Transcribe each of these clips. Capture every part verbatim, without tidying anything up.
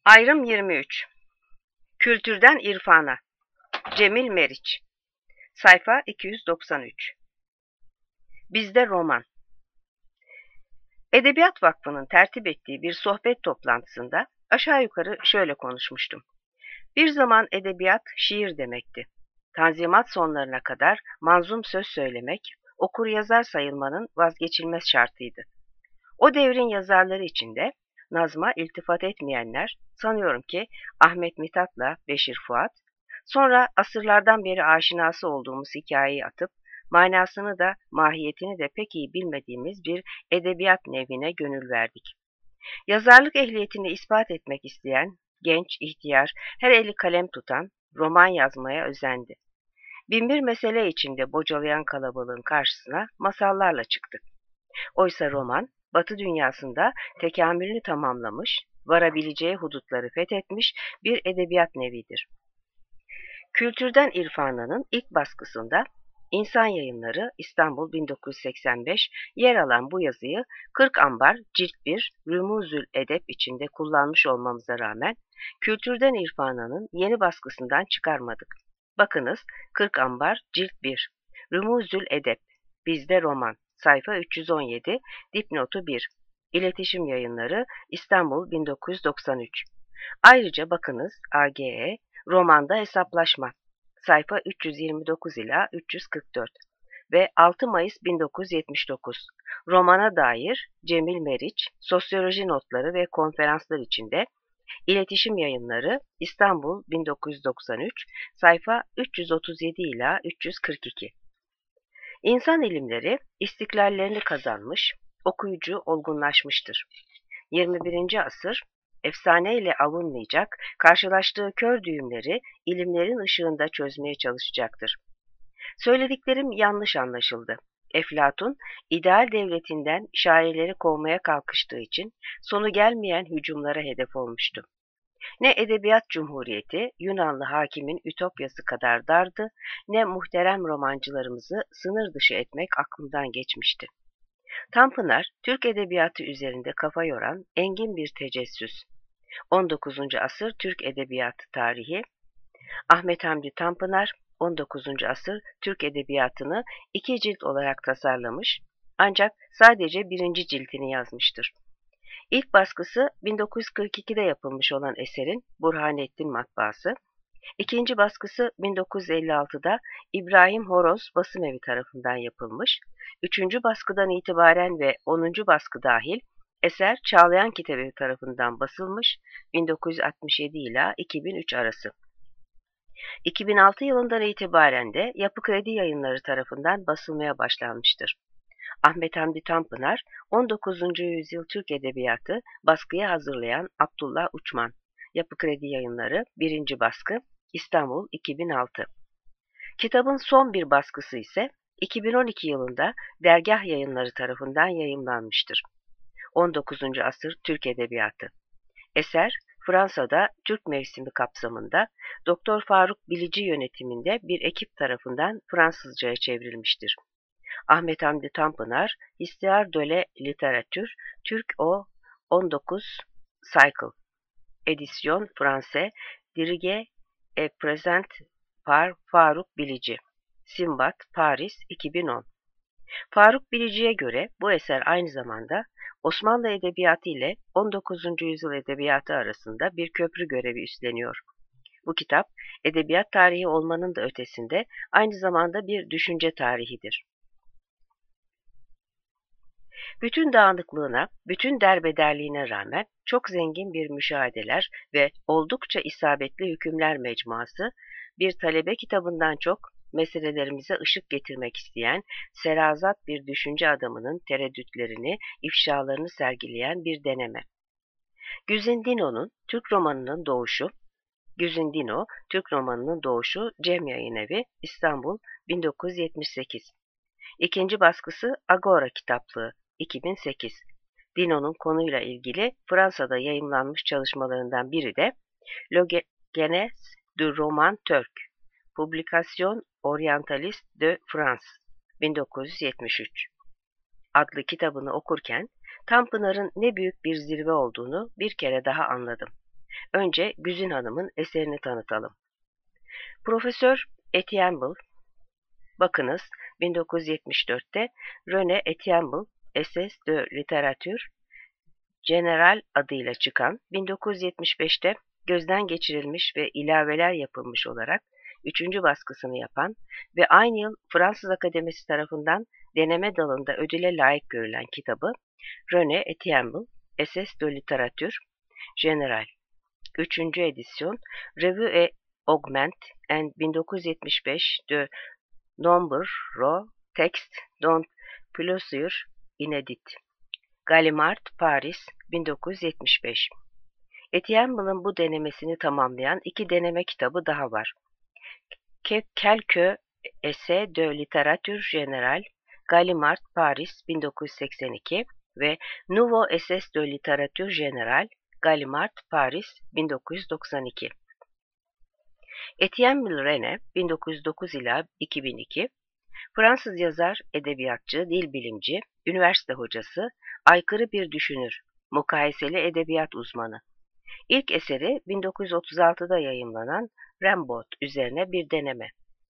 Ayrım yirmi üç. Kültürden İrfana. Cemil Meriç. Sayfa iki yüz doksan üç. Bizde roman. Edebiyat Vakfı'nın tertip ettiği bir sohbet toplantısında aşağı yukarı şöyle konuşmuştum. Bir zaman edebiyat şiir demekti. Tanzimat sonlarına kadar manzum söz söylemek, okur yazar sayılmanın vazgeçilmez şartıydı. O devrin yazarları içinde nazma iltifat etmeyenler, sanıyorum ki Ahmet Mithat'la Beşir Fuat, sonra asırlardan beri aşinası olduğumuz hikayeyi atıp, manasını da mahiyetini de pek iyi bilmediğimiz bir edebiyat nevine gönül verdik. Yazarlık ehliyetini ispat etmek isteyen, genç, ihtiyar, her eli kalem tutan, roman yazmaya özendi. Binbir mesele içinde bocalayan kalabalığın karşısına masallarla çıktık. Oysa roman, Batı dünyasında tekamülünü tamamlamış, varabileceği hudutları fethetmiş bir edebiyat nevidir. Kültürden İrfana'nın ilk baskısında İnsan Yayınları İstanbul bin dokuz yüz seksen beş yer alan bu yazıyı kırk ambar cilt bir Rumuzül Edep içinde kullanmış olmamıza rağmen Kültürden İrfana'nın yeni baskısından çıkarmadık. Bakınız kırk ambar cilt bir Rumuzül Edep Bizde Roman sayfa üç yüz on yedi dipnotu bir İletişim Yayınları İstanbul bin dokuz yüz doksan üç. Ayrıca bakınız A G E Romanda Hesaplaşma sayfa üç yüz yirmi dokuz ila üç yüz kırk dört ve altı Mayıs bin dokuz yüz yetmiş dokuz romana dair Cemil Meriç sosyoloji notları ve konferanslar içinde İletişim Yayınları İstanbul bin dokuz yüz doksan üç sayfa üç yüz otuz yedi ila üç yüz kırk iki. İnsan ilimleri istiklallerini kazanmış, okuyucu olgunlaşmıştır. yirmi birinci asır efsaneyle avunmayacak, karşılaştığı kör düğümleri ilimlerin ışığında çözmeye çalışacaktır. Söylediklerim yanlış anlaşıldı. Eflatun, ideal devletinden şairleri kovmaya kalkıştığı için sonu gelmeyen hücumlara hedef olmuştu. Ne edebiyat cumhuriyeti Yunanlı hakimin ütopyası kadar dardı, ne muhterem romancılarımızı sınır dışı etmek aklımdan geçmişti. Tanpınar, Türk edebiyatı üzerinde kafa yoran engin bir tecessüs. on dokuzuncu asır Türk edebiyatı tarihi, Ahmet Hamdi Tanpınar, on dokuzuncu asır Türk edebiyatını iki cilt olarak tasarlamış, ancak sadece birinci ciltini yazmıştır. İlk baskısı bin dokuz yüz kırk ikide yapılmış olan eserin Burhanettin matbaası, ikinci baskısı bin dokuz yüz elli altıda İbrahim Horoz Basımevi tarafından yapılmış, üçüncü baskıdan itibaren ve onuncu baskı dahil eser Çağlayan Kitabevi tarafından basılmış bin dokuz yüz altmış yedi ila iki bin üç arası. iki bin altı yılından itibaren de Yapı Kredi Yayınları tarafından basılmaya başlanmıştır. Ahmet Hamdi Tanpınar, on dokuzuncu yüzyıl Türk Edebiyatı baskıya hazırlayan Abdullah Uçman, Yapı Kredi Yayınları birinci baskı, İstanbul iki bin altı. Kitabın son bir baskısı ise iki bin on iki yılında Dergah Yayınları tarafından yayımlanmıştır. on dokuzuncu asır Türk Edebiyatı. Eser, Fransa'da Türk mevsimi kapsamında Doktor Faruk Bilici yönetiminde bir ekip tarafından Fransızca'ya çevrilmiştir. Ahmet Hamdi Tanpınar, Histoire de la Littérature, Türk O on dokuz Cycle, Edisyon Français, Dirige et Présent par Faruk Bilici, Simbat, Paris iki bin on. Faruk Bilici'ye göre bu eser aynı zamanda Osmanlı Edebiyatı ile on dokuzuncu yüzyıl edebiyatı arasında bir köprü görevi üstleniyor. Bu kitap, edebiyat tarihi olmanın da ötesinde aynı zamanda bir düşünce tarihidir. Bütün dağınıklığına, bütün derbederliğine rağmen çok zengin bir müşahedeler ve oldukça isabetli hükümler mecmuası, bir talebe kitabından çok meselelerimize ışık getirmek isteyen serazat bir düşünce adamının tereddütlerini, ifşalarını sergileyen bir deneme. Güzindino'nun Türk romanının doğuşu, Güzindino, Türk romanının doğuşu Cem Yayınevi, İstanbul bin dokuz yüz yetmiş sekiz. İkinci baskısı Agora kitaplığı, iki bin sekiz. Dino'nun konuyla ilgili Fransa'da yayımlanmış çalışmalarından biri de Le Genèse du Roman Turc, Publication Orientaliste de France, bin dokuz yüz yetmiş üç. adlı kitabını okurken Tanpınar'ın ne büyük bir zirve olduğunu bir kere daha anladım. Önce Güzin Hanım'ın eserini tanıtalım. Profesör Etienne, bakınız bin dokuz yüz yetmiş dörtte René Etienne, Essais de Littérature Générale adıyla çıkan, bin dokuz yüz yetmiş beşte gözden geçirilmiş ve ilaveler yapılmış olarak üçüncü baskısını yapan ve aynı yıl Fransız Akademisi tarafından deneme dalında ödüle layık görülen kitabı René Etienne, Essais de Littérature Générale, üçüncü edisyon, Revue et Augmente en bin dokuz yüz yetmiş beş de Nombreux Textes dont Plusieurs Inédits, Gallimard, Paris, bin dokuz yüz yetmiş beş. Etienne'ın bu denemesini tamamlayan iki deneme kitabı daha var. Quelques Essais de Littérature Générale, Gallimard, Paris, bin dokuz yüz seksen iki ve Nouveaux Essais de Littérature Générale, Gallimard, Paris, bin dokuz yüz doksan iki. Etienne René, bin dokuz yüz dokuz ila iki bin iki, Fransız yazar, edebiyatçı, dil bilimci, üniversite hocası, aykırı bir düşünür, mukayeseli edebiyat uzmanı. İlk eseri bin dokuz yüz otuz altıda yayımlanan Rimbaud üzerine bir deneme.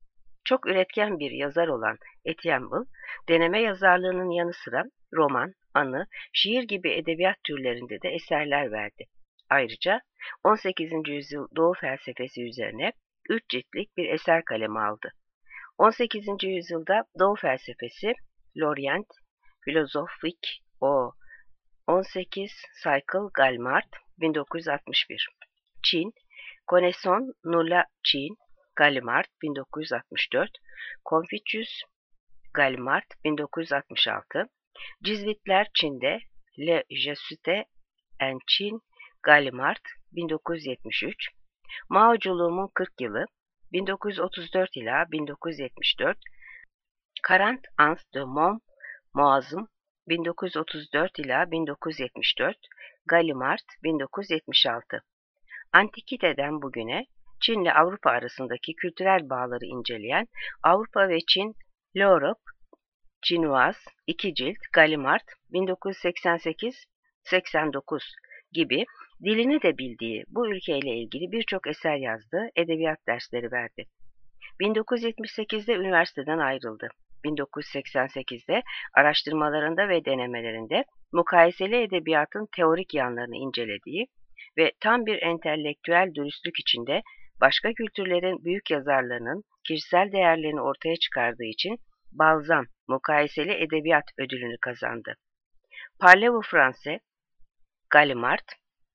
Çok üretken bir yazar olan Etienne, deneme yazarlığının yanı sıra roman, anı, şiir gibi edebiyat türlerinde de eserler verdi. Ayrıca on sekizinci yüzyıl Doğu felsefesi üzerine üç ciltlik bir eser kaleme aldı. on sekizinci yüzyılda Doğu felsefesi, L'Orient philosophique o on sekiz Cycle Gallimard, bin dokuz yüz altmış bir. Çin, Connaissons nous la Chine, Gallimard, bin dokuz yüz altmış dört. Confucius, Gallimard, bin dokuz yüz altmış altı. Cizvitler Çin'de, Le Jesuite en Çin, Gallimard, bin dokuz yüz yetmiş üç. Maoculuğumun kırk yılı, bin dokuz yüz otuz dört ila bin dokuz yüz yetmiş dört. Quarante ans de mon Muazzım, bin dokuz yüz otuz dört ila bin dokuz yüz yetmiş dört, Gallimard, bin dokuz yüz yetmiş altı. Antikiteden bugüne Çin ile Avrupa arasındaki kültürel bağları inceleyen Avrupa ve Çin, L'Europe Chinoise, iki cilt, Gallimard, bin dokuz yüz seksen sekiz seksen dokuz gibi dilini de bildiği bu ülkeyle ilgili birçok eser yazdı, edebiyat dersleri verdi. bin dokuz yüz yetmiş sekizde üniversiteden ayrıldı. bin dokuz yüz seksen sekizde araştırmalarında ve denemelerinde mukayeseli edebiyatın teorik yanlarını incelediği ve tam bir entelektüel dürüstlük içinde başka kültürlerin büyük yazarlarının kişisel değerlerini ortaya çıkardığı için Balzan Mukayeseli Edebiyat Ödülünü kazandı. Parlez-vous français? Gallimard,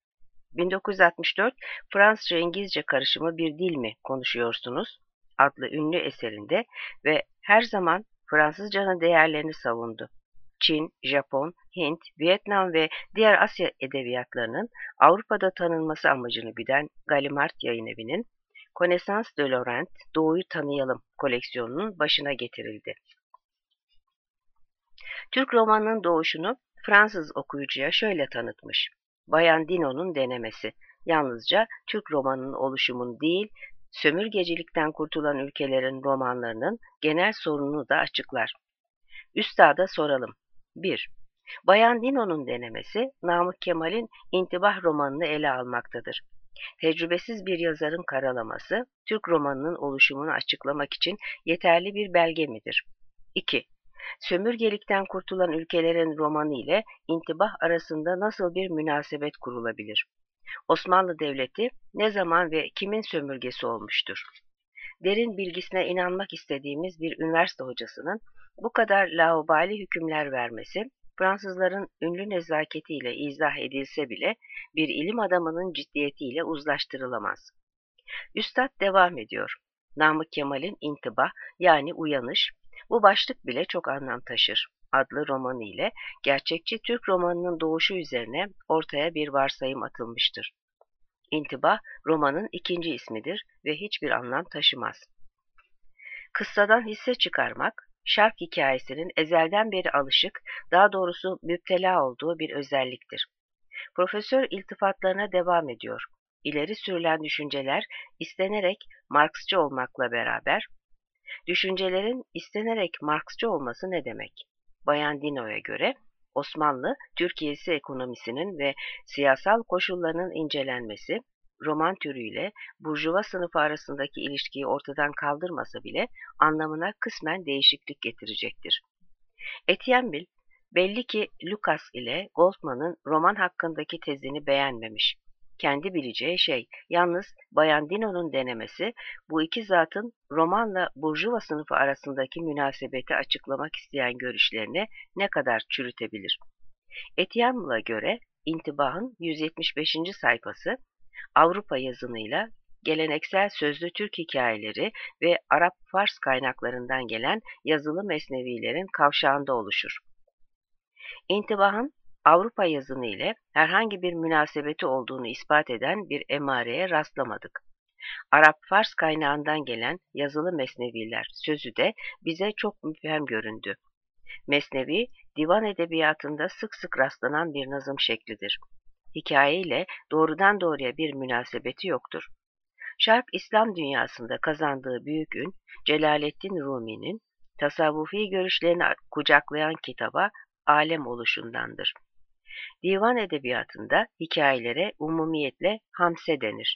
bin dokuz yüz altmış dört Fransızca-İngilizce karışımı bir dil mi konuşuyorsunuz? Adlı ünlü eserinde ve her zaman Fransızcanın değerlerini savundu. Çin, Japon, Hint, Vietnam ve diğer Asya edebiyatlarının Avrupa'da tanınması amacını güden Gallimard Yayınevi'nin Connaissance de l'Orient, Doğu'yu Tanıyalım koleksiyonunun başına getirildi. Türk romanının doğuşunu Fransız okuyucuya şöyle tanıtmış. Bayan Dino'nun denemesi, yalnızca Türk romanının oluşumunu değil, sömürgecilikten kurtulan ülkelerin romanlarının genel sorununu da açıklar. Üstada soralım. bir. Bayan Dino'nun denemesi, Namık Kemal'in İntibah romanını ele almaktadır. Tecrübesiz bir yazarın karalaması, Türk romanının oluşumunu açıklamak için yeterli bir belge midir? iki. Sömürgelikten kurtulan ülkelerin romanı ile intibah arasında nasıl bir münasebet kurulabilir? Osmanlı Devleti ne zaman ve kimin sömürgesi olmuştur? Derin bilgisine inanmak istediğimiz bir üniversite hocasının bu kadar laubali hükümler vermesi, Fransızların ünlü nezaketiyle izah edilse bile bir ilim adamının ciddiyetiyle uzlaştırılamaz. Üstad devam ediyor. Namık Kemal'in İntibah yani Uyanış, bu başlık bile çok anlam taşır adlı romanı ile gerçekçi Türk romanının doğuşu üzerine ortaya bir varsayım atılmıştır. İntibah, romanın ikinci ismidir ve hiçbir anlam taşımaz. Kıssadan hisse çıkarmak, şark hikayesinin ezelden beri alışık, daha doğrusu müptela olduğu bir özelliktir. Profesör iltifatlarına devam ediyor. İleri sürülen düşünceler istenerek Marksçı olmakla beraber, düşüncelerin istenerek Marksçı olması ne demek? Bayan Dino'ya göre, Osmanlı, Türkiye'si ekonomisinin ve siyasal koşullarının incelenmesi, roman türüyle burjuva sınıfı arasındaki ilişkiyi ortadan kaldırmasa bile anlamına kısmen değişiklik getirecektir. Etienne belli ki Lucas ile Goldman'ın roman hakkındaki tezini beğenmemiş. Kendi bileceği şey, yalnız Bayan Dino'nun denemesi, bu iki zatın romanla burjuva sınıfı arasındaki münasebeti açıklamak isteyen görüşlerini ne kadar çürütebilir. Etienne'a göre intibahın yüz yetmiş beşinci sayfası, Avrupa yazınıyla geleneksel sözlü Türk hikayeleri ve Arap-Fars kaynaklarından gelen yazılı mesnevilerin kavşağında oluşur. İntibahın Avrupa yazını ile herhangi bir münasebeti olduğunu ispat eden bir emareye rastlamadık. Arap-Fars kaynağından gelen yazılı mesneviler sözü de bize çok müphem göründü. Mesnevi, divan edebiyatında sık sık rastlanan bir nazım şeklidir. Hikaye ile doğrudan doğruya bir münasebeti yoktur. Şark İslam dünyasında kazandığı büyük ün, Celaleddin Rumi'nin tasavvufi görüşlerini kucaklayan kitaba alem oluşundandır. Divan edebiyatında hikayelere umumiyetle hamse denir.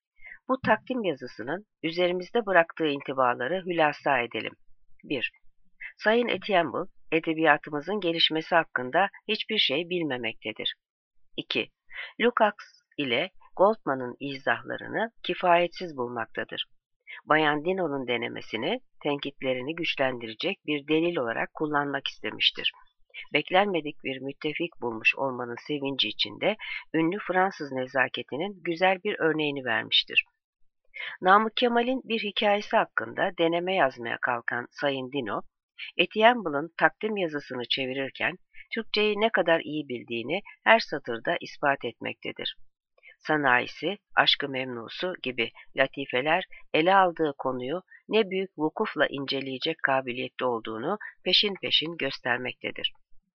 Bu takdim yazısının üzerimizde bıraktığı intibaları hülasa edelim. bir. Sayın Etienne, edebiyatımızın gelişmesi hakkında hiçbir şey bilmemektedir. iki. Lukács ile Goldman'ın izahlarını kifayetsiz bulmaktadır. Bayan Dino'nun denemesini, tenkitlerini güçlendirecek bir delil olarak kullanmak istemiştir. Beklenmedik bir müttefik bulmuş olmanın sevinci içinde ünlü Fransız nezaketinin güzel bir örneğini vermiştir. Namık Kemal'in bir hikayesi hakkında deneme yazmaya kalkan Sayın Dino, Etienne'ın takdim yazısını çevirirken Türkçeyi ne kadar iyi bildiğini her satırda ispat etmektedir. Sanayisi, Aşk-ı Memnusu gibi latifeler ele aldığı konuyu ne büyük vukufla inceleyecek kabiliyette olduğunu peşin peşin göstermektedir.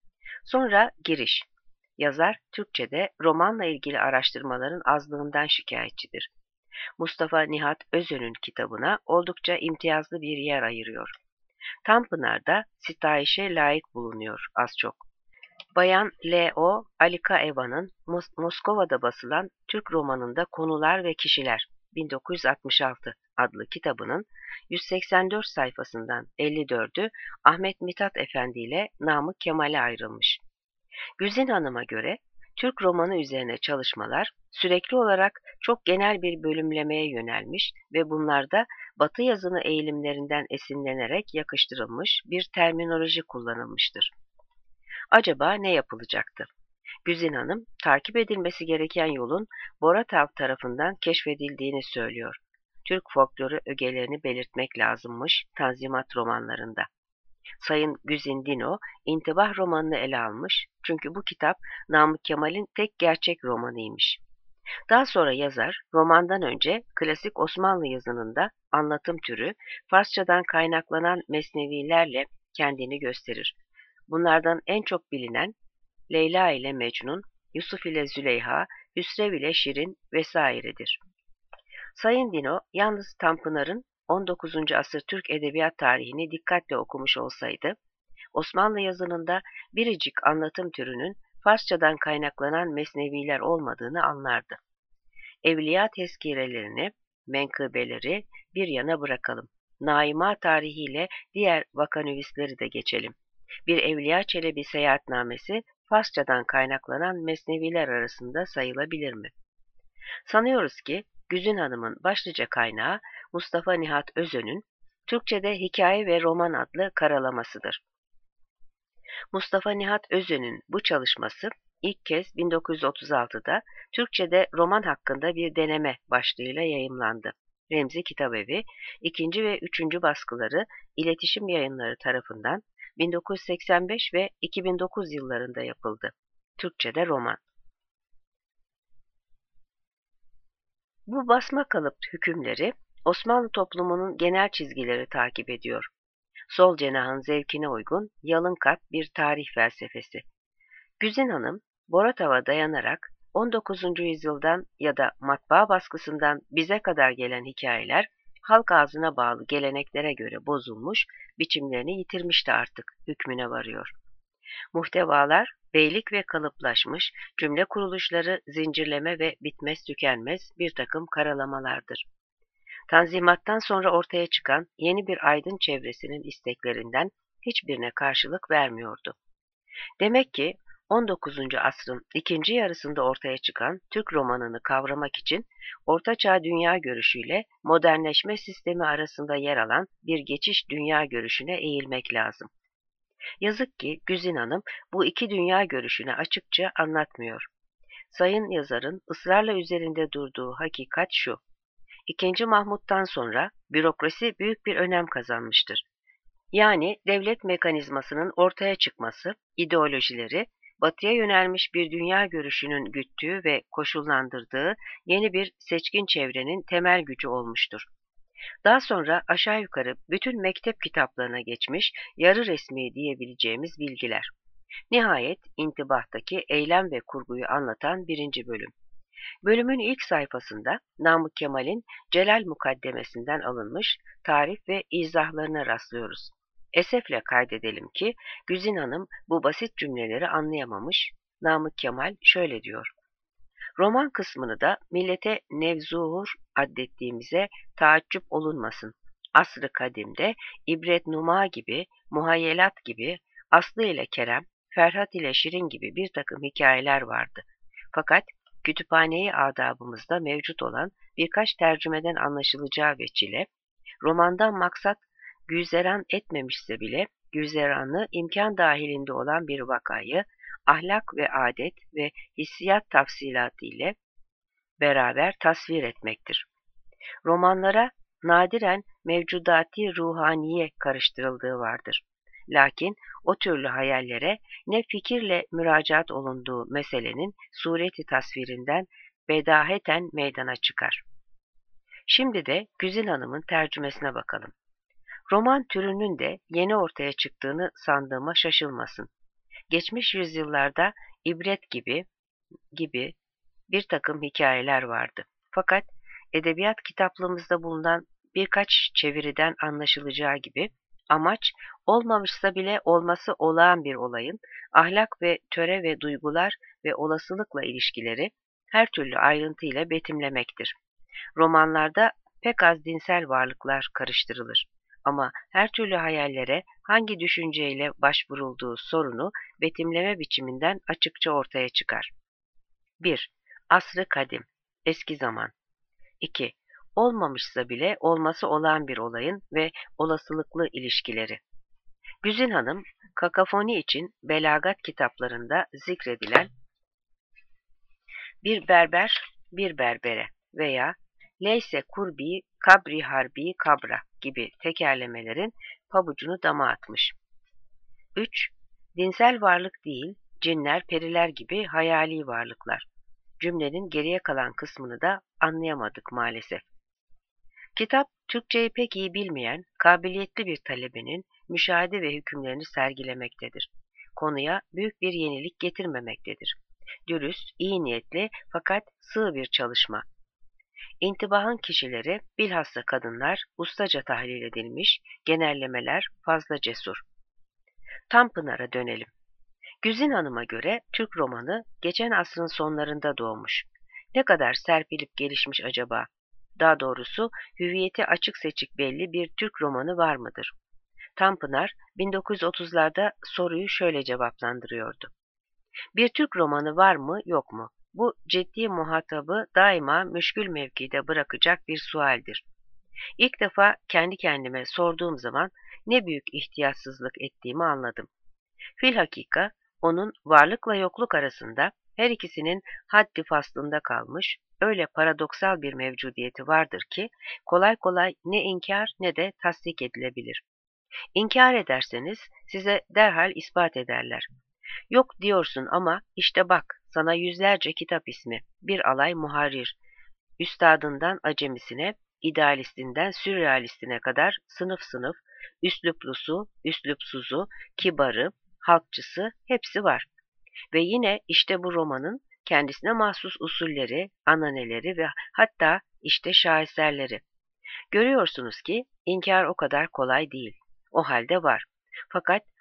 Sonra giriş. Yazar, Türkçe'de romanla ilgili araştırmaların azlığından şikayetçidir. Mustafa Nihat Özön'ün kitabına oldukça imtiyazlı bir yer ayırıyor. Tanpınar'da sitayişe layık bulunuyor az çok. Bayan L O Alikaeva'nın Mos Moskova'da basılan Türk romanında Konular ve Kişiler bin dokuz yüz altmış altı adlı kitabının yüz seksen dört sayfasından elli dördü Ahmet Mithat Efendi ile Namık Kemal'e ayrılmış. Güzin Hanım'a göre Türk romanı üzerine çalışmalar sürekli olarak çok genel bir bölümlemeye yönelmiş ve bunlarda Batı yazını eğilimlerinden esinlenerek yakıştırılmış bir terminoloji kullanılmıştır. Acaba ne yapılacaktı? Güzin Hanım, takip edilmesi gereken yolun Boratav tarafından keşfedildiğini söylüyor. Türk folkloru ögelerini belirtmek lazımmış Tanzimat romanlarında. Sayın Güzin Dino, İntibah romanını ele almış çünkü bu kitap Namık Kemal'in tek gerçek romanıymış. Daha sonra yazar, romandan önce klasik Osmanlı yazınında anlatım türü, Farsçadan kaynaklanan mesnevilerle kendini gösterir. Bunlardan en çok bilinen Leyla ile Mecnun, Yusuf ile Züleyha, Hüsrev ile Şirin vesairedir. Sayın Dino, yalnız Tanpınar'ın on dokuzuncu asır Türk edebiyat tarihini dikkatle okumuş olsaydı, Osmanlı yazınında biricik anlatım türünün Farsçadan kaynaklanan mesneviler olmadığını anlardı. Evliya tezkirelerini, menkıbeleri bir yana bırakalım. Naima tarihiyle diğer vakanüvisleri de geçelim. Bir Evliya Çelebi seyahatnamesi Farsçadan kaynaklanan mesneviler arasında sayılabilir mi? Sanıyoruz ki Güzin Hanım'ın başlıca kaynağı Mustafa Nihat Özön'ün Türkçe'de Hikaye ve Roman adlı karalamasıdır. Mustafa Nihat Özön'ün bu çalışması ilk kez bin dokuz yüz otuz altıda Türkçe'de roman hakkında bir deneme başlığıyla yayımlandı. Remzi Kitabevi, ikinci ve üçüncü baskıları İletişim Yayınları tarafından bin dokuz yüz seksen beş ve iki bin dokuz yıllarında yapıldı. Türkçe'de roman. Bu basma kalıp hükümleri Osmanlı toplumunun genel çizgileri takip ediyor. Sol cenahın zevkine uygun yalın kat bir tarih felsefesi. Güzin Hanım, Boratav'a dayanarak on dokuzuncu yüzyıldan ya da matbaa baskısından bize kadar gelen hikayeler halk ağzına bağlı geleneklere göre bozulmuş, biçimlerini yitirmişti artık hükmüne varıyor. Muhtevalar Beylik ve kalıplaşmış cümle kuruluşları zincirleme ve bitmez tükenmez bir takım karalamalardır. Tanzimattan sonra ortaya çıkan yeni bir aydın çevresinin isteklerinden hiçbirine karşılık vermiyordu. Demek ki on dokuzuncu asrın ikinci yarısında ortaya çıkan Türk romanını kavramak için Ortaçağ dünya görüşüyle modernleşme sistemi arasında yer alan bir geçiş dünya görüşüne eğilmek lazım. Yazık ki Güzin Hanım bu iki dünya görüşünü açıkça anlatmıyor. Sayın yazarın ısrarla üzerinde durduğu hakikat şu: İkinci Mahmut'tan sonra bürokrasi büyük bir önem kazanmıştır. Yani devlet mekanizmasının ortaya çıkması, ideolojileri, batıya yönelmiş bir dünya görüşünün güttüğü ve koşullandırdığı yeni bir seçkin çevrenin temel gücü olmuştur. Daha sonra aşağı yukarı bütün mektep kitaplarına geçmiş yarı resmi diyebileceğimiz bilgiler. Nihayet intibahtaki eylem ve kurguyu anlatan birinci bölüm. Bölümün ilk sayfasında Namık Kemal'in Celal mukaddemesinden alınmış tarif ve izahlarına rastlıyoruz. Esefle kaydedelim ki Güzin Hanım bu basit cümleleri anlayamamış. Namık Kemal şöyle diyor: Roman kısmını da millete nevzuhur addettiğimize taaccüp olunmasın. Asr-ı kadimde ibret numa gibi, muhayyelat gibi, Aslı ile Kerem, Ferhat ile Şirin gibi bir takım hikayeler vardı. Fakat kütüphaneyi adabımızda mevcut olan birkaç tercümeden anlaşılacağı veçile, romandan maksat güzeran etmemişse bile güzeranı imkan dahilinde olan bir vakayı, ahlak ve adet ve hissiyat tafsilatı ile beraber tasvir etmektir. Romanlara nadiren mevcudati ruhaniye karıştırıldığı vardır. Lakin o türlü hayallere ne fikirle müracaat olunduğu meselenin sureti tasvirinden bedaheten meydana çıkar. Şimdi de Güzin Hanım'ın tercümesine bakalım. Roman türünün de yeni ortaya çıktığını sandığıma şaşılmasın. Geçmiş yüzyıllarda ibret gibi gibi bir takım hikayeler vardı. Fakat edebiyat kitaplığımızda bulunan birkaç çeviriden anlaşılacağı gibi amaç olmamışsa bile olması olağan bir olayın ahlak ve töre ve duygular ve olasılıkla ilişkileri her türlü ayrıntıyla betimlemektir. Romanlarda pek az dinsel varlıklar karıştırılır. Ama her türlü hayallere hangi düşünceyle başvurulduğu sorunu betimleme biçiminden açıkça ortaya çıkar. bir. Asr-ı kadim, eski zaman. iki. Olmamışsa bile olması olan bir olayın ve olasılıklı ilişkileri. Güzin Hanım, kakafoni için belagat kitaplarında zikredilen bir berber bir berbere veya Leyse kurbi kabri harbi kabra gibi tekerlemelerin pabucunu dama atmış. üç. Dinsel varlık değil, cinler, periler gibi hayali varlıklar. Cümlenin geriye kalan kısmını da anlayamadık maalesef. Kitap, Türkçeyi pek iyi bilmeyen, kabiliyetli bir talebenin müşahede ve hükümlerini sergilemektedir. Konuya büyük bir yenilik getirmemektedir. Dürüst, iyi niyetli fakat sığ bir çalışma. İntibahın kişileri, bilhassa kadınlar, ustaca tahlil edilmiş, genellemeler fazla cesur. Tanpınar'a dönelim. Güzin Hanım'a göre Türk romanı geçen asrın sonlarında doğmuş. Ne kadar serpilip gelişmiş acaba? Daha doğrusu hüviyeti açık seçik belli bir Türk romanı var mıdır? Tanpınar bin dokuz yüz otuzlarda soruyu şöyle cevaplandırıyordu. Bir Türk romanı var mı yok mu? Bu ciddi muhatabı daima müşkül mevkide bırakacak bir sualdir. İlk defa kendi kendime sorduğum zaman ne büyük ihtiyatsızlık ettiğimi anladım. Filhakika onun varlıkla yokluk arasında her ikisinin haddi faslında kalmış, öyle paradoksal bir mevcudiyeti vardır ki kolay kolay ne inkar ne de tasdik edilebilir. İnkar ederseniz size derhal ispat ederler. Yok diyorsun ama işte bak sana yüzlerce kitap ismi, bir alay muharrir, üstadından acemisine, idealistinden sürrealistine kadar sınıf sınıf, üsluplusu, üslupsuzu, kibarı, halkçısı hepsi var. Ve yine işte bu romanın kendisine mahsus usulleri, ananeleri ve hatta işte şaheserleri. Görüyorsunuz ki inkar o kadar kolay değil. O halde var. Fakat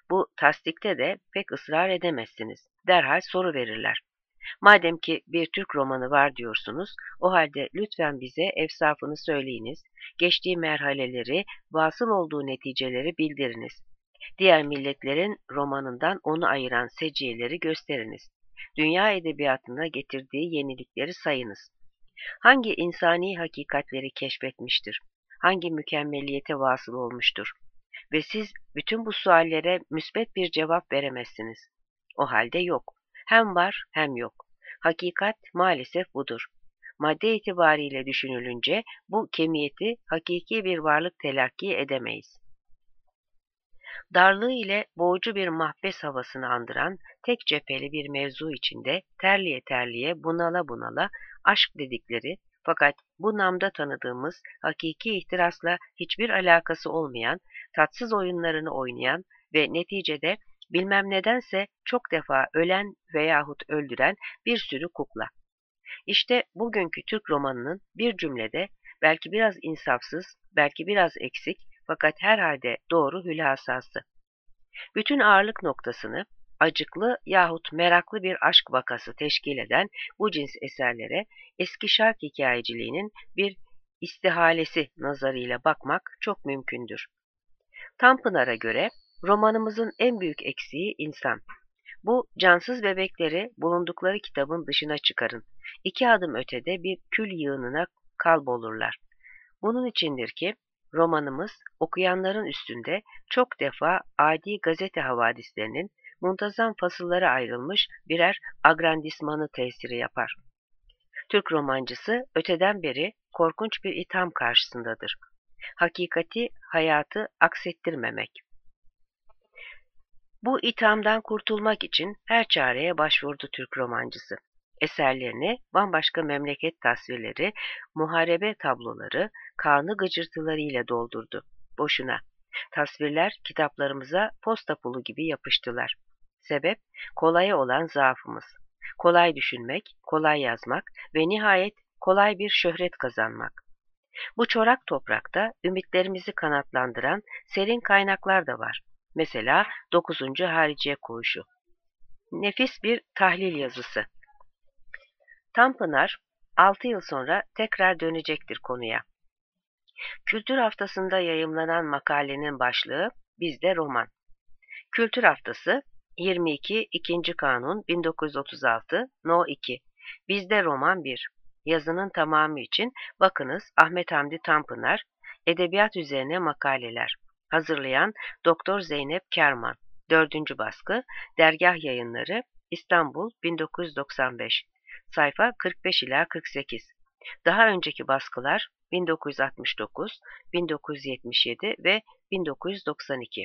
Bu tasdikte de pek ısrar edemezsiniz. Derhal soru verirler. Madem ki bir Türk romanı var diyorsunuz, o halde lütfen bize evsafını söyleyiniz, geçtiği merhaleleri, vasıl olduğu neticeleri bildiriniz. Diğer milletlerin romanından onu ayıran seciyeleri gösteriniz. Dünya edebiyatına getirdiği yenilikleri sayınız. Hangi insani hakikatleri keşfetmiştir? Hangi mükemmeliyete vasıl olmuştur? Ve siz bütün bu suallere müsbet bir cevap veremezsiniz. O halde yok. Hem var hem yok. Hakikat maalesef budur. Madde itibariyle düşünülünce bu kemiyeti hakiki bir varlık telakki edemeyiz. Darlığı ile boğucu bir mahbes havasını andıran tek cepheli bir mevzu içinde terliye terliye bunala bunala aşk dedikleri fakat bu namda tanıdığımız hakiki ihtirasla hiçbir alakası olmayan, tatsız oyunlarını oynayan ve neticede bilmem nedense çok defa ölen veyahut öldüren bir sürü kukla. İşte bugünkü Türk romanının bir cümlede belki biraz insafsız, belki biraz eksik fakat herhalde doğru hülasası. Bütün ağırlık noktasını acıklı yahut meraklı bir aşk vakası teşkil eden bu cins eserlere eski şark hikayeciliğinin bir istihalesi nazarıyla bakmak çok mümkündür. Tanpınar'a göre romanımızın en büyük eksiği insan. Bu cansız bebekleri bulundukları kitabın dışına çıkarın. İki adım ötede bir kül yığınına kalbolurlar. Bunun içindir ki romanımız okuyanların üstünde çok defa adi gazete havadislerinin muntazam fasıllara ayrılmış birer agrandismanı tesiri yapar. Türk romancısı öteden beri korkunç bir itham karşısındadır. Hakikati, hayatı aksettirmemek. Bu ithamdan kurtulmak için her çareye başvurdu Türk romancısı. Eserlerini bambaşka memleket tasvirleri, muharebe tabloları, kanı gıcırtılarıyla doldurdu. Boşuna. Tasvirler kitaplarımıza posta pulu gibi yapıştılar. Sebep, kolaya olan zaafımız. Kolay düşünmek, kolay yazmak ve nihayet kolay bir şöhret kazanmak. Bu çorak toprakta ümitlerimizi kanatlandıran serin kaynaklar da var. Mesela dokuzuncu Hariciye Koğuşu. Nefis bir tahlil yazısı. Tanpınar, altı yıl sonra tekrar dönecektir konuya. Kültür Haftası'nda yayımlanan makalenin başlığı Bizde Roman. Kültür Haftası yirmi iki ikinci Kanun bin dokuz yüz otuz altı No iki Bizde Roman bir. Yazının tamamı için bakınız Ahmet Hamdi Tanpınar, Edebiyat üzerine makaleler. Hazırlayan Doktor Zeynep Kerman. Dördüncü baskı Dergah Yayınları İstanbul bin dokuz yüz doksan beş. Sayfa kırk beş ila kırk sekiz. Daha önceki baskılar bin dokuz yüz altmış dokuz, bin dokuz yüz yetmiş yedi ve bin dokuz yüz doksan iki.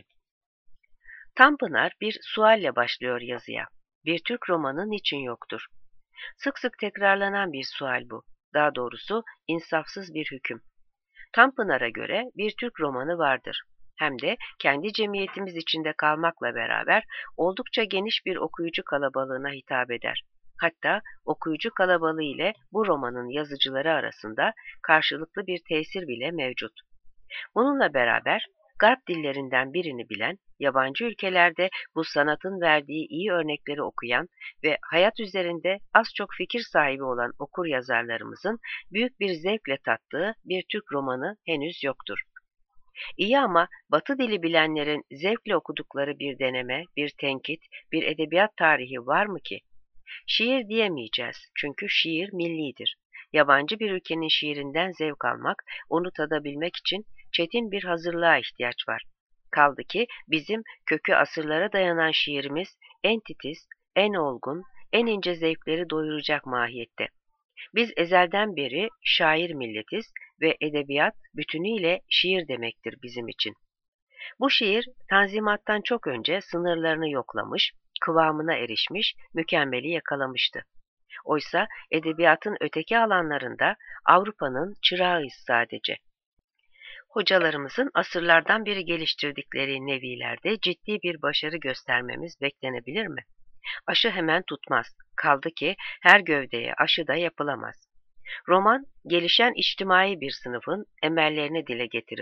Tanpınar bir sualle başlıyor yazıya. Bir Türk romanı niçin yoktur? Sık sık tekrarlanan bir sual bu. Daha doğrusu insafsız bir hüküm. Tanpınar'a göre bir Türk romanı vardır. Hem de kendi cemiyetimiz içinde kalmakla beraber oldukça geniş bir okuyucu kalabalığına hitap eder. Hatta okuyucu kalabalığı ile bu romanın yazıcıları arasında karşılıklı bir tesir bile mevcut. Bununla beraber Garp dillerinden birini bilen, yabancı ülkelerde bu sanatın verdiği iyi örnekleri okuyan ve hayat üzerinde az çok fikir sahibi olan okur yazarlarımızın büyük bir zevkle tattığı bir Türk romanı henüz yoktur. İyi ama Batı dili bilenlerin zevkle okudukları bir deneme, bir tenkit, bir edebiyat tarihi var mı ki? Şiir diyemeyeceğiz çünkü şiir millidir. Yabancı bir ülkenin şiirinden zevk almak, onu tadabilmek için çetin bir hazırlığa ihtiyaç var. Kaldı ki bizim kökü asırlara dayanan şiirimiz en titiz, en olgun, en ince zevkleri doyuracak mahiyette. Biz ezelden beri şair milletiz ve edebiyat bütünüyle şiir demektir bizim için. Bu şiir Tanzimat'tan çok önce sınırlarını yoklamış, kıvamına erişmiş, mükemmeli yakalamıştı. Oysa edebiyatın öteki alanlarında Avrupa'nın çırağıyız sadece. Hocalarımızın asırlardan beri geliştirdikleri nevilerde ciddi bir başarı göstermemiz beklenebilir mi? Aşı hemen tutmaz. Kaldı ki her gövdeye aşı da yapılamaz. Roman, gelişen içtimai bir sınıfın emellerini dile getirir.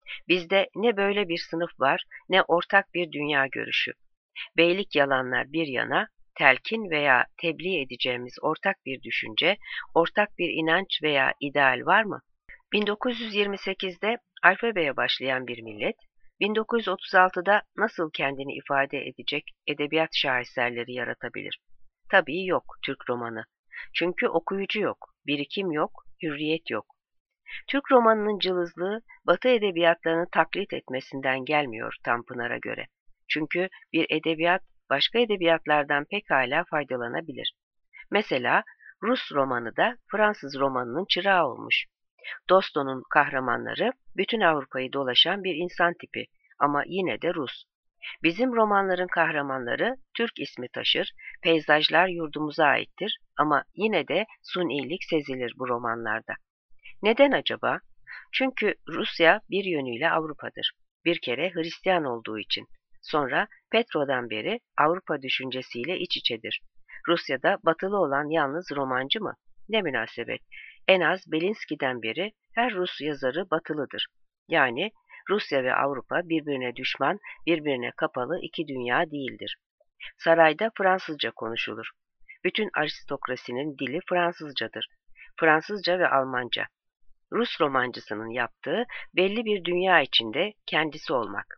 Bizde ne böyle bir sınıf var, ne ortak bir dünya görüşü. Beylik yalanlar bir yana, telkin veya tebliğ edeceğimiz ortak bir düşünce, ortak bir inanç veya ideal var mı? bin dokuz yüz yirmi sekizde alfabeye başlayan bir millet, bin dokuz yüz otuz altıda nasıl kendini ifade edecek edebiyat şaheserleri yaratabilir? Tabii yok Türk romanı. Çünkü okuyucu yok, birikim yok, hürriyet yok. Türk romanının cılızlığı, Batı edebiyatlarını taklit etmesinden gelmiyor Tanpınar'a göre. Çünkü bir edebiyat başka edebiyatlardan pekala faydalanabilir. Mesela Rus romanı da Fransız romanının çırağı olmuş. Dosto'nun kahramanları bütün Avrupa'yı dolaşan bir insan tipi ama yine de Rus. Bizim romanların kahramanları Türk ismi taşır, peyzajlar yurdumuza aittir ama yine de sunilik sezilir bu romanlarda. Neden acaba? Çünkü Rusya bir yönüyle Avrupa'dır. Bir kere Hristiyan olduğu için. Sonra Petro'dan beri Avrupa düşüncesiyle iç içedir. Rusya'da batılı olan yalnız romancı mı? Ne münasebet. En az Belinski'den beri her Rus yazarı batılıdır. Yani Rusya ve Avrupa birbirine düşman, birbirine kapalı iki dünya değildir. Sarayda Fransızca konuşulur. Bütün aristokrasinin dili Fransızcadır. Fransızca ve Almanca. Rus romancısının yaptığı belli bir dünya içinde kendisi olmak.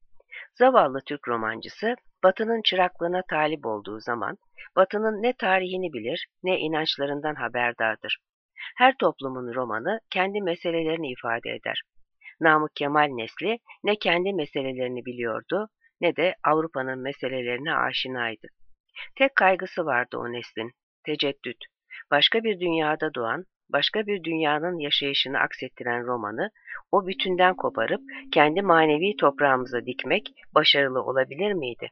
Zavallı Türk romancısı, Batı'nın çıraklığına talip olduğu zaman, Batı'nın ne tarihini bilir, ne inançlarından haberdardır. Her toplumun romanı kendi meselelerini ifade eder. Namık Kemal nesli ne kendi meselelerini biliyordu, ne de Avrupa'nın meselelerine aşinaydı. Tek kaygısı vardı o neslin, teceddüt. Başka bir dünyada doğan, başka bir dünyanın yaşayışını aksettiren romanı, o bütünden koparıp kendi manevi toprağımıza dikmek başarılı olabilir miydi?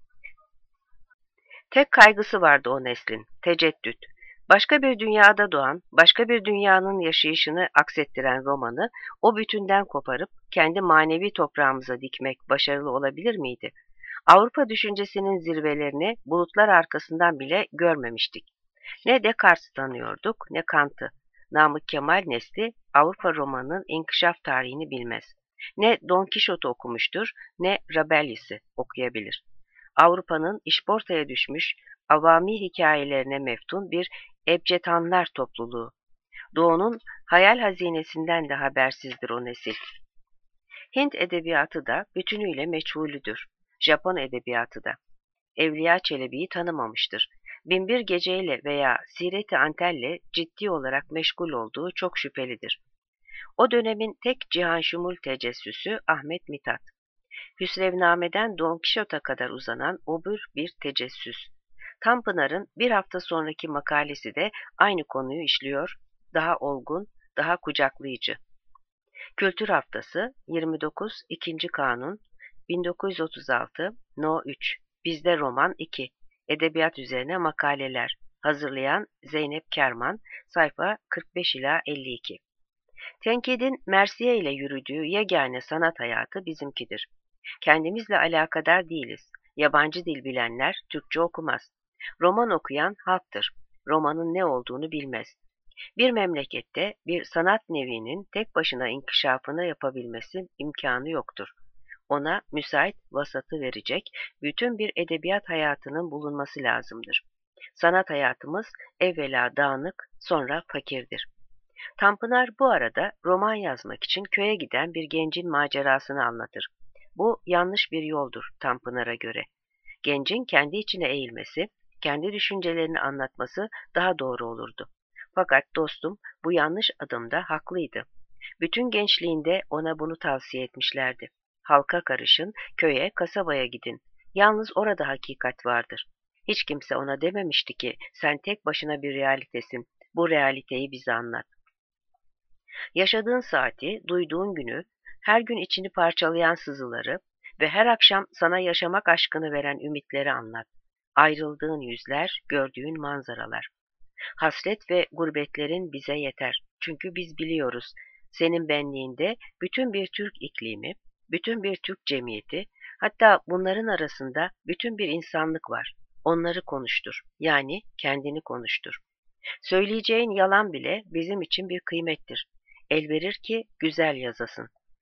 Tek kaygısı vardı o neslin, teceddüt. Başka bir dünyada doğan, başka bir dünyanın yaşayışını aksettiren romanı, o bütünden koparıp kendi manevi toprağımıza dikmek başarılı olabilir miydi? Avrupa düşüncesinin zirvelerini bulutlar arkasından bile görmemiştik. Ne Descartes'i tanıyorduk, ne Kant'ı. Namık Kemal nesli Avrupa romanının inkişaf tarihini bilmez. Ne Don Quixote'u okumuştur, ne Rabelaise'i okuyabilir. Avrupa'nın işportaya düşmüş, avami hikayelerine meftun bir ebcetanlar topluluğu. Doğu'nun hayal hazinesinden de habersizdir o nesil. Hint edebiyatı da bütünüyle meçhulüdür. Japon edebiyatı da. Evliya Çelebi'yi tanımamıştır. Binbir Geceyle veya Siret-i Antel'le ciddi olarak meşgul olduğu çok şüphelidir. O dönemin tek cihanşumul tecessüsü Ahmet Mithat. Hüsrevname'den Don Quixote'a kadar uzanan obür bir tecessüs. Tanpınar'ın bir hafta sonraki makalesi de aynı konuyu işliyor, daha olgun, daha kucaklayıcı. Kültür Haftası yirmi dokuz ikinci Kanun bin dokuz yüz otuz altı No üç Bizde Roman iki Edebiyat üzerine makaleler. Hazırlayan Zeynep Kerman. Sayfa kırk beş ila elli iki. Tenkidin Mersiye ile yürüdüğü yegane sanat hayatı bizimkidir. Kendimizle alakadar değiliz. Yabancı dil bilenler Türkçe okumaz. Roman okuyan halktır. Romanın ne olduğunu bilmez. Bir memlekette bir sanat nevinin tek başına inkişafını yapabilmesi imkanı yoktur. Ona müsait vasatı verecek bütün bir edebiyat hayatının bulunması lazımdır. Sanat hayatımız evvela dağınık, sonra fakirdir. Tanpınar bu arada roman yazmak için köye giden bir gencin macerasını anlatır. Bu yanlış bir yoldur Tanpınar'a göre. Gencin kendi içine eğilmesi, kendi düşüncelerini anlatması daha doğru olurdu. Fakat dostum bu yanlış adımda haklıydı. Bütün gençliğinde ona bunu tavsiye etmişlerdi. Halka karışın, köye, kasabaya gidin. Yalnız orada hakikat vardır. Hiç kimse ona dememişti ki sen tek başına bir realitesin. Bu realiteyi bize anlat. Yaşadığın saati, duyduğun günü, her gün içini parçalayan sızıları ve her akşam sana yaşamak aşkını veren ümitleri anlat. Ayrıldığın yüzler, gördüğün manzaralar. Hasret ve gurbetlerin bize yeter. Çünkü biz biliyoruz. Senin benliğinde bütün bir Türk iklimi, bütün bir Türk cemiyeti, hatta bunların arasında bütün bir insanlık var. Onları konuştur. Yani kendini konuştur. Söyleyeceğin yalan bile bizim için bir kıymettir. Elverir ki güzel yazasın.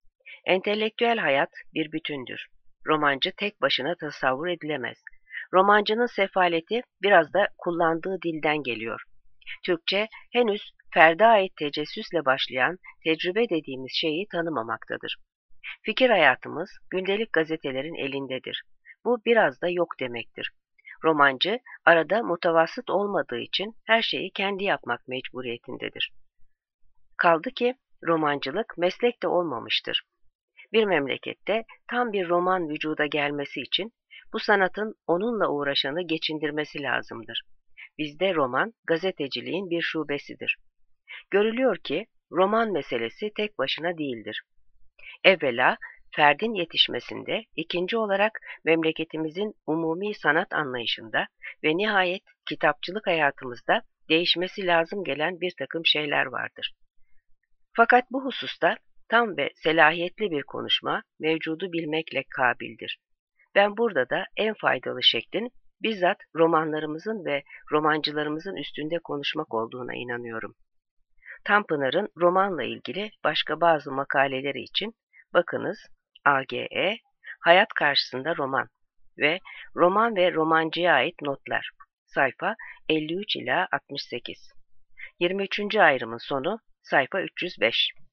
Entelektüel hayat bir bütündür. Romancı tek başına tasavvur edilemez. Romancının sefaleti biraz da kullandığı dilden geliyor. Türkçe henüz ferde ait tecessüsle başlayan tecrübe dediğimiz şeyi tanımamaktadır. Fikir hayatımız gündelik gazetelerin elindedir. Bu biraz da yok demektir. Romancı arada mutavassıt olmadığı için her şeyi kendi yapmak mecburiyetindedir. Kaldı ki romancılık meslek de olmamıştır. Bir memlekette tam bir roman vücuda gelmesi için bu sanatın onunla uğraşanı geçindirmesi lazımdır. Bizde roman gazeteciliğin bir şubesidir. Görülüyor ki roman meselesi tek başına değildir. Evvela ferdin yetişmesinde, ikinci olarak memleketimizin umumi sanat anlayışında ve nihayet kitapçılık hayatımızda değişmesi lazım gelen bir takım şeyler vardır. Fakat bu hususta tam ve selahiyetli bir konuşma mevcudu bilmekle kabildir. Ben burada da en faydalı şeklin bizzat romanlarımızın ve romancılarımızın üstünde konuşmak olduğuna inanıyorum. Tanpınar'ın romanla ilgili başka bazı makaleleri için bakınız A G E, Hayat Karşısında Roman ve Roman ve Romancıya ait notlar, sayfa elli üç ila altmış sekiz. yirmi üçüncü ayrımın sonu, sayfa üç yüz beş.